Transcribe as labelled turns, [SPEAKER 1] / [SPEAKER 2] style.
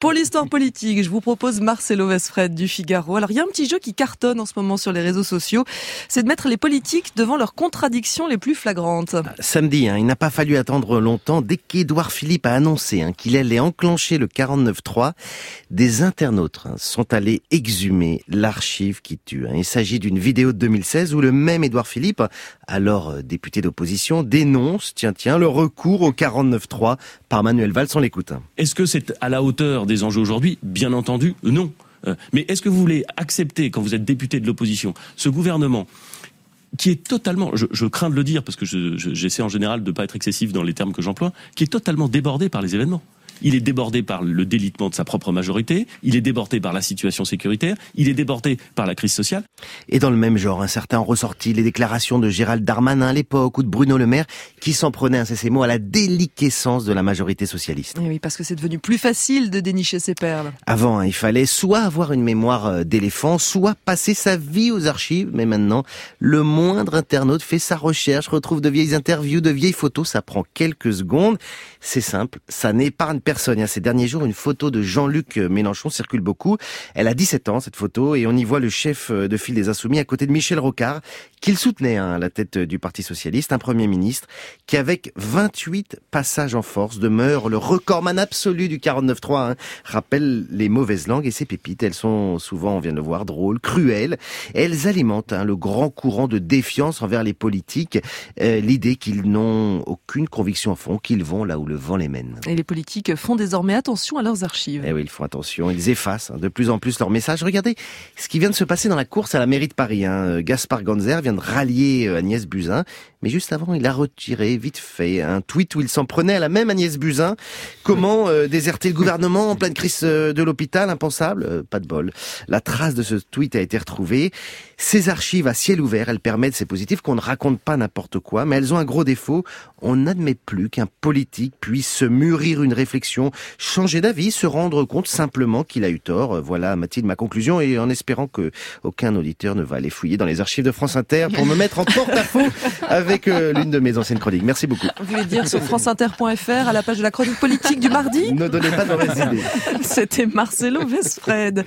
[SPEAKER 1] Pour l'histoire politique, je vous propose Marcelo Vesfred du Figaro. Alors, il y a un petit jeu qui cartonne en ce moment sur les réseaux sociaux, c'est de mettre les politiques devant leurs contradictions les plus flagrantes.
[SPEAKER 2] Samedi, il n'a pas fallu attendre longtemps. Dès qu'Édouard Philippe a annoncé qu'il allait enclencher le 49.3, des internautes sont allés exhumer l'archive qui tue. Il s'agit d'une vidéo de 2016 où le même Édouard Philippe, alors député d'opposition, dénonce, le recours au 49.3 par Manuel Valls. On l'écoute.
[SPEAKER 3] Est-ce que c'est à la hauteur des enjeux aujourd'hui ? Bien entendu, non. Mais est-ce que vous voulez accepter, quand vous êtes député de l'opposition, ce gouvernement qui est totalement, je crains de le dire parce que j'essaie en général de ne pas être excessif dans les termes que j'emploie, qui est totalement débordé par les événements. Il est débordé par le délitement de sa propre majorité, il est débordé par la situation sécuritaire, il est débordé par la crise sociale.
[SPEAKER 2] Et dans le même genre, certains ont ressorti les déclarations de Gérald Darmanin à l'époque ou de Bruno Le Maire qui s'en prenaient, c'est ces mots, à la déliquescence de la majorité socialiste.
[SPEAKER 1] Et oui, parce que c'est devenu plus facile de dénicher ces perles.
[SPEAKER 2] Avant, il fallait soit avoir une mémoire d'éléphant, soit passer sa vie aux archives. Mais maintenant, le moindre internaute fait sa recherche, retrouve de vieilles interviews, de vieilles photos, ça prend quelques secondes. C'est simple, ça n'épargne personne. Ces derniers jours, une photo de Jean-Luc Mélenchon circule beaucoup. Elle a 17 ans, cette photo, et on y voit le chef de file des Insoumis à côté de Michel Rocard, qu'il soutenait à la tête du Parti Socialiste, un Premier ministre qui, avec 28 passages en force, demeure le recordman absolu du 49.3, rappelle les mauvaises langues et ses pépites. Elles sont souvent, on vient de le voir, drôles, cruelles. Elles alimentent le grand courant de défiance envers les politiques, l'idée qu'ils n'ont aucune conviction au fond, qu'ils vont là où le vent les mène.
[SPEAKER 1] Et les politiques font désormais attention à leurs archives.
[SPEAKER 2] Eh oui, ils font attention, ils effacent de plus en plus leurs messages. Regardez ce qui vient de se passer dans la course à la mairie de Paris. Gaspard Ganzer vient de rallier Agnès Buzyn, mais juste avant, il a retiré vite fait un tweet où il s'en prenait à la même Agnès Buzyn. Comment déserter le gouvernement en pleine crise de l'hôpital, impensable ? Pas de bol. La trace de ce tweet a été retrouvée. Ces archives à ciel ouvert, elles permettent, c'est positif, qu'on ne raconte pas n'importe quoi, mais elles ont un gros défaut. On n'admet plus qu'un politique puisse se mûrir une réflexion, changer d'avis, se rendre compte simplement qu'il a eu tort. Voilà, Mathilde, ma conclusion, et en espérant que aucun auditeur ne va aller fouiller dans les archives de France Inter pour me mettre en porte-à-faux avec l'une de mes anciennes chroniques. Merci beaucoup.
[SPEAKER 1] Vous voulez dire sur franceinter.fr à la page de la chronique politique du mardi ?
[SPEAKER 2] Ne donnez pas de mauvaises idées.
[SPEAKER 1] C'était Marcelo Vesfred.